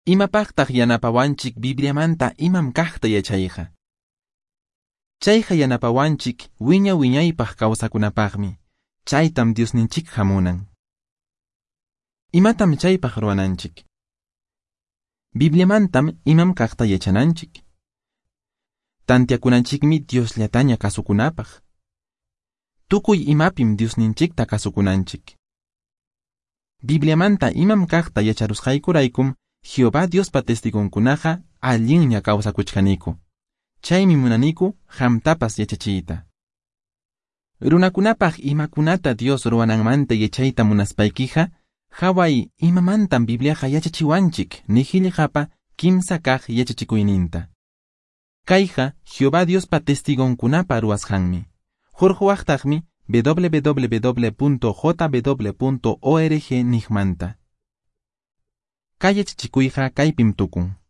Imapaqtaq yanapawanchik Bibliamanta imam kaqta yachayqa. Chayqa yanapawanchik wiñaypaq kawsakunapaqmi. Chaytam Diosninchik hamunan. Imatam chaypaq ruwananchik. Bibliamantam imam kaqta yachananchik. Tantiakunanchikmi Diosllataña kasukunapaq. Tukuy imapim Diosninchikta kasukunanchik. Bibliamanta imam kaqta yacharusqaykuraykum Jehová Diospa testigunkunaqa allinña kawsakuchkaniku. Chaymi munaniku hamtapas yachachiyta. Runakunapaq imakunata Dios ruwananmanta yachayta munaspaykiqa, haway imamantam Bibliaqa yachachiwanchik nijillqapa kimsa kaq yachachikuyninta. Kayqa Jehová Diospa testigunkunapa ruwasqanmi. Hurquwaqtaqmi www.jw.org nijmanta. Kay yachachikuyqa kaypim tukun.